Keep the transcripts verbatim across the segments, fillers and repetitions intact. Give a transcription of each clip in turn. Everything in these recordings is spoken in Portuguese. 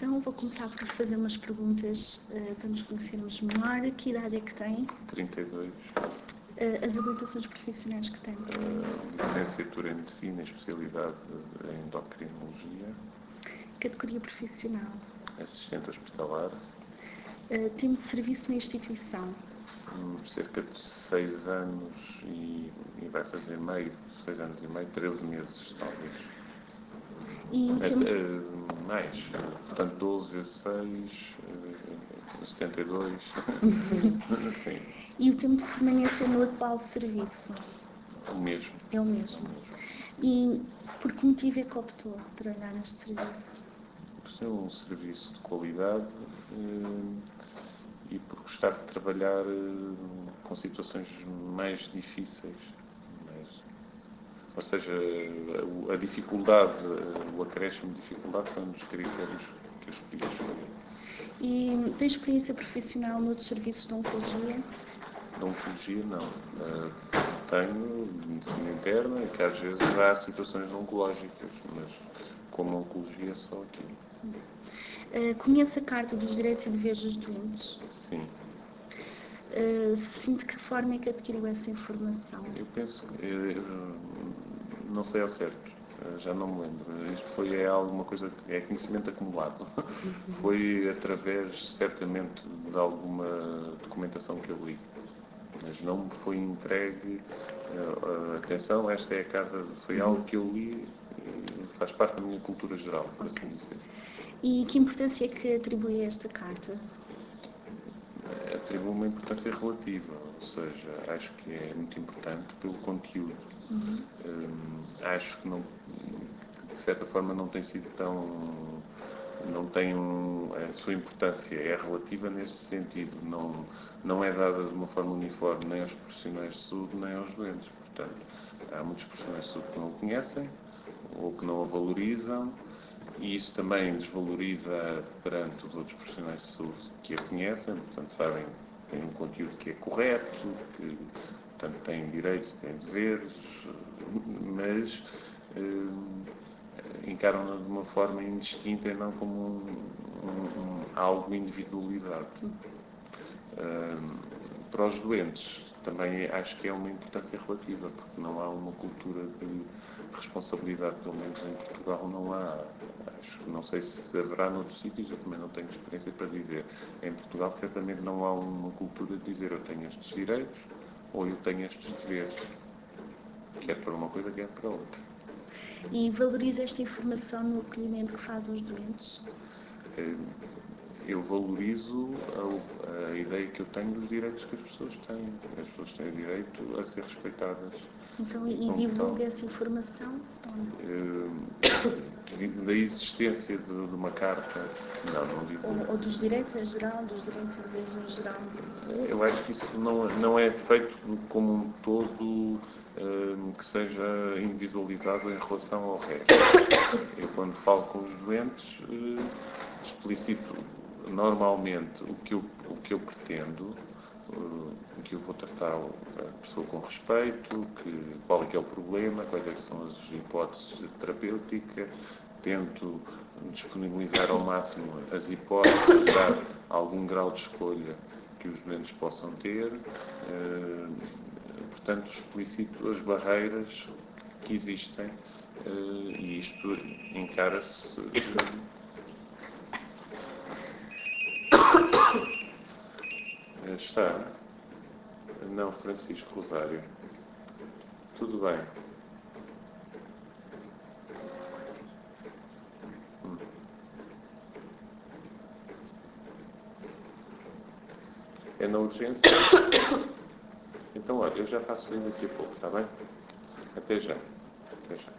Então vou começar por fazer umas perguntas uh, para nos conhecermos melhor. Que idade é que tem? trinta e dois. Uh, as habilitações profissionais que tem? Uh, licenciatura em Medicina, especialidade em Endocrinologia. Categoria profissional? Assistente hospitalar. Uh, tempo de serviço na instituição? Um, cerca de seis anos e, e vai fazer meio, seis anos e meio, treze meses talvez. E É, tempo... é, mais, portanto doze vezes seis, é, setenta e dois. Sim. E o tempo de permanência no atual serviço? O mesmo. É o mesmo. O mesmo. E por que motivo é que optou por trabalhar neste serviço? Por ser um serviço de qualidade eh, e por gostar de trabalhar eh, com situações mais difíceis. Mais, ou seja, a, a dificuldade, o acréscimo de dificuldade foi um dos critérios que eu escolhi. E tem experiência profissional noutros serviços de oncologia? De oncologia, não. Uh, tenho de medicina interna e que às vezes há situações oncológicas, mas como oncologia só aqui. Uh, conhece a Carta dos Direitos e Deveres dos Doentes? Sim. Uh, sinto de que forma é que adquiriu essa informação? Eu penso que... Uh, não sei ao certo. Uh, já não me lembro. Isto foi é alguma coisa... É conhecimento acumulado. Foi através, certamente, de alguma documentação que eu li. Mas não me foi entregue, uh, uh, atenção, esta é a carta, foi algo que eu li e faz parte da minha cultura geral, por okay. assim dizer. E que importância é que atribui a esta carta? Atribuo uma importância relativa, ou seja, acho que é muito importante pelo conteúdo. Uhum. Um, acho que, não, que, de certa forma, não tem sido tão... não tem um, a sua importância é relativa neste sentido, não, não é dada de uma forma uniforme nem aos profissionais de saúde nem aos doentes. Portanto, há muitos profissionais de saúde que não o conhecem ou que não a valorizam e isso também desvaloriza perante os outros profissionais de saúde que a conhecem, portanto sabem que tem um conteúdo que é correto, que portanto, têm direitos, têm deveres, mas eh, encaram-na de uma forma indistinta e não como um, um, um, algo individualizado. Um, para os doentes, também acho que é uma importância relativa, porque não há uma cultura de responsabilidade, pelo menos em Portugal não há. Acho, não sei se haverá noutros sítios, eu também não tenho experiência para dizer. Em Portugal, certamente não há uma cultura de dizer eu tenho estes direitos ou eu tenho estes deveres, quer para uma coisa, quer para outra. E valoriza esta informação no acolhimento que faz aos doentes? Eu valorizo a, a ideia que eu tenho dos direitos que as pessoas têm. As pessoas têm o direito a ser respeitadas. Então, e divulga essa informação? Uh, da existência de, de uma carta, não, não divulgo. Ou, ou dos direitos em geral, dos direitos e deveres em geral? Eu acho que isso não, não é feito como um todo uh, que seja individualizado em relação ao resto. Eu, quando falo com os doentes, uh, explicito normalmente o que eu, o que eu pretendo, uh, que eu vou tratar a pessoa com respeito, que, qual é que é o problema, quais é que são as hipóteses terapêuticas, tento disponibilizar ao máximo as hipóteses, dar algum grau de escolha que os doentes possam ter, uh, portanto explicito as barreiras que existem uh, e isto encara-se... Uh, Está? Não, Francisco Rosário. Tudo bem. Hum. É na urgência? Então, olha, eu já faço isso daqui a pouco, está bem? Até já. Até já.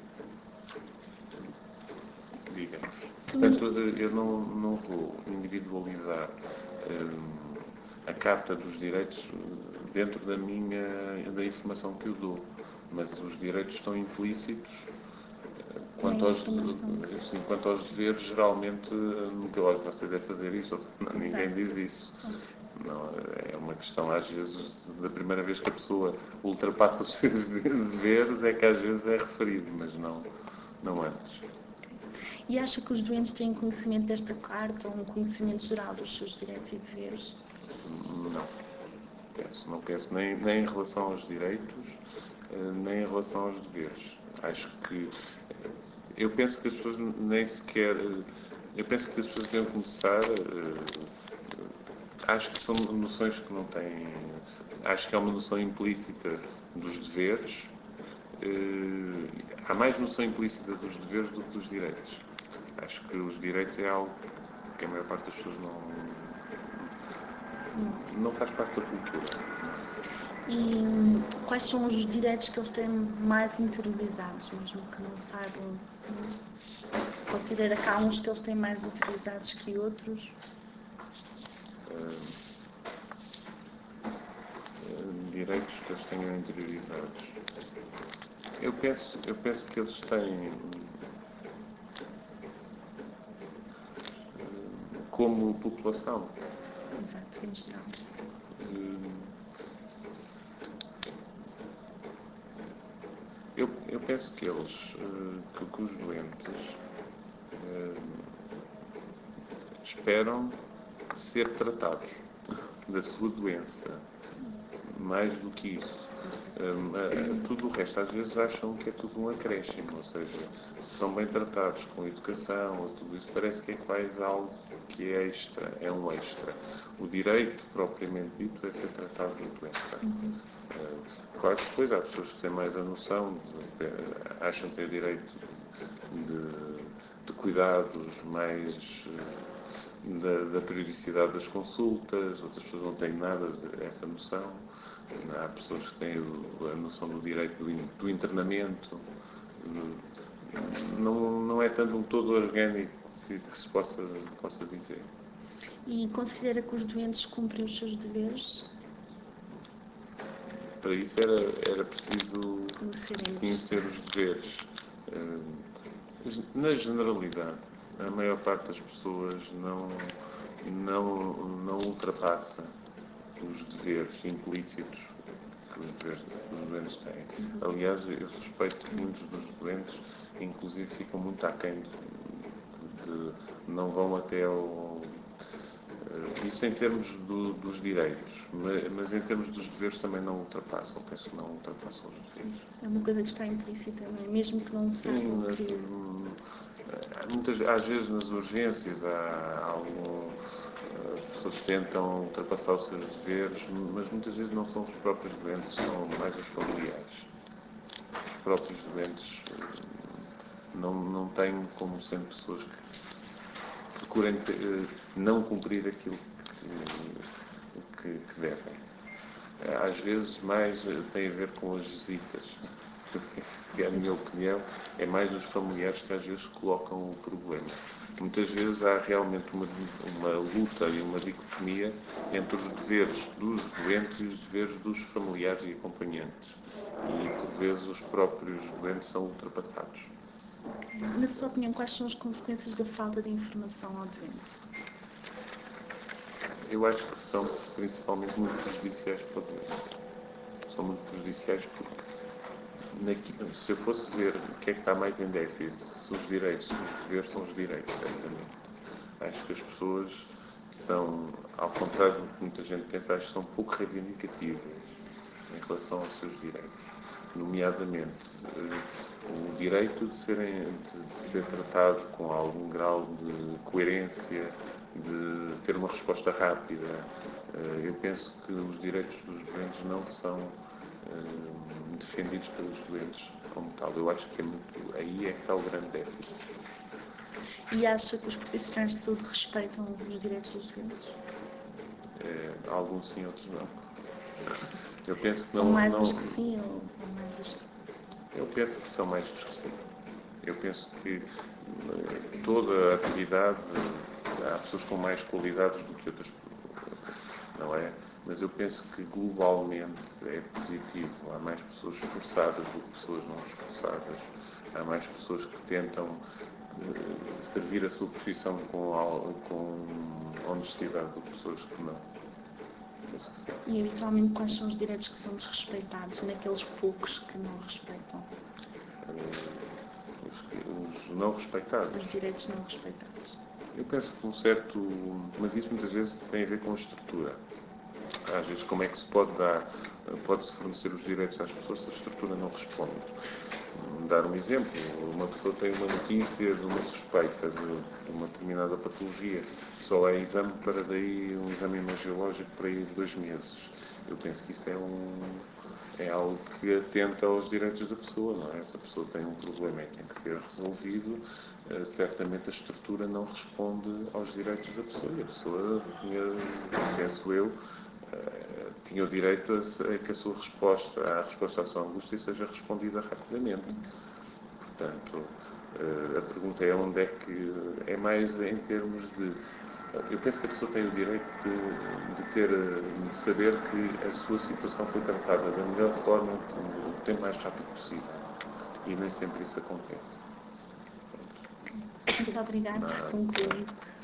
Diga. Portanto, eu não, não vou individualizar hum, a carta dos direitos dentro da minha da informação que eu dou, mas os direitos estão implícitos. Quanto aos, assim, quanto aos deveres, geralmente nunca olho, você deve fazer isso, não, ninguém diz isso. Não, é uma questão, às vezes, da primeira vez que a pessoa ultrapassa os seus deveres, é que às vezes é referido, mas não, não antes. E acha que os doentes têm conhecimento desta carta ou um conhecimento geral dos seus direitos e deveres? Não. Penso, não penso nem, nem em relação aos direitos, nem em relação aos deveres. Acho que... Eu penso que as pessoas nem sequer... Eu penso que as pessoas devem começar... Acho que são noções que não têm... Acho que há uma noção implícita dos deveres. Há mais noção implícita dos deveres do que dos direitos. Acho que os direitos é algo que a maior parte das pessoas não... não faz parte da cultura. E quais são os direitos que eles têm mais interiorizados, mesmo que não saibam? Considera que há uns que eles têm mais interiorizados que outros? Uh, direitos que eles tenham interiorizados. Eu penso, eu penso que eles têm, como população. Exato, em geral. Eu, eu penso que eles, que, que os doentes esperam ser tratados da sua doença, mais do que isso. Um, tudo o resto, às vezes acham que é tudo um acréscimo, ou seja, se são bem tratados com educação ou tudo isso, parece que é quase algo que é extra, é um extra. O direito, propriamente dito, é ser tratado da doença. Uh, claro que depois há pessoas que têm mais a noção, de, de, acham que têm direito de, de cuidados mais... Da, da periodicidade das consultas, outras pessoas não têm nada dessa noção. Há pessoas que têm a noção do direito do, do internamento. Não, não é tanto um todo orgânico que, que se possa, possa dizer. E considera que os doentes cumprem os seus deveres? Para isso era, era preciso conhecer os deveres. Na generalidade, a maior parte das pessoas não, não, não ultrapassa os deveres implícitos que os, deveres, que os doentes têm. Aliás, eu suspeito que muitos dos doentes, inclusive, ficam muito aquém de, de, de não vão até ao... Isso em termos do, dos direitos, mas, mas em termos dos deveres também não ultrapassam, penso que não ultrapassam os deveres. É uma coisa que está implícita, não é? Mesmo que não saibam Sim, que... Muitas, às vezes nas urgências há, há algum, as pessoas tentam ultrapassar os seus deveres, mas muitas vezes não são os próprios doentes, são mais os familiares. Os próprios doentes não, não têm como sendo pessoas que procurem não cumprir aquilo que, que, que devem. Às vezes mais tem a ver com as visitas. Que é a minha opinião, é mais os familiares que às vezes colocam o problema. Muitas vezes há realmente uma, uma luta e uma dicotomia entre os deveres dos doentes e os deveres dos familiares e acompanhantes. E, por vezes, os próprios doentes são ultrapassados. Na sua opinião, quais são as consequências da falta de informação ao doente? Eu acho que são, principalmente, muito prejudiciais para o doente. São muito prejudiciais porque se eu fosse ver o que é que está mais em déficit, se os direitos, se os deveres são os direitos, certamente. Acho que as pessoas são, ao contrário do que muita gente pensa, acho que são pouco reivindicativas em relação aos seus direitos. Nomeadamente, o direito de, serem, de, de ser tratado com algum grau de coerência, de ter uma resposta rápida. Eu penso que os direitos dos doentes não são defendidos pelos doentes como tal. Eu acho que é muito, aí é que está o grande déficit. E acha que os profissionais de saúde respeitam os direitos dos doentes? É, alguns sim, outros não. Eu penso que são não... mais não os que sim ou, ou mais os que... Eu penso que são mais os que sim. Eu penso que toda a atividade, há pessoas com mais qualidades do que outras, não é? Mas eu penso que globalmente é positivo. Há mais pessoas esforçadas do que pessoas não esforçadas. Há mais pessoas que tentam uh, servir a sua profissão com, com honestidade do que pessoas que não. Penso que sim. E habitualmente quais são os direitos que são desrespeitados naqueles poucos que não respeitam? Uh, os os não respeitados. Os direitos não respeitados. Eu penso que um certo... Mas isso muitas vezes tem a ver com a estrutura. Às vezes, como é que se pode dar, pode-se fornecer os direitos às pessoas se a estrutura não responde. Dar um exemplo, uma pessoa tem uma notícia de uma suspeita de uma determinada patologia, só é exame para daí, um exame imagiológico para aí dois meses. Eu penso que isso é, um, é algo que atenta aos direitos da pessoa, não é? Se a pessoa tem um problema e tem que ser resolvido, certamente a estrutura não responde aos direitos da pessoa. E a pessoa tinha, penso eu, tinha o direito a que a sua resposta, a resposta à sua angústia seja respondida rapidamente. Portanto, a pergunta é onde é que é mais em termos de... Eu penso que a pessoa tem o direito de, de ter, de saber que a sua situação foi tratada da melhor forma, o tempo mais rápido possível. E nem sempre isso acontece. Muito obrigada. Concluído.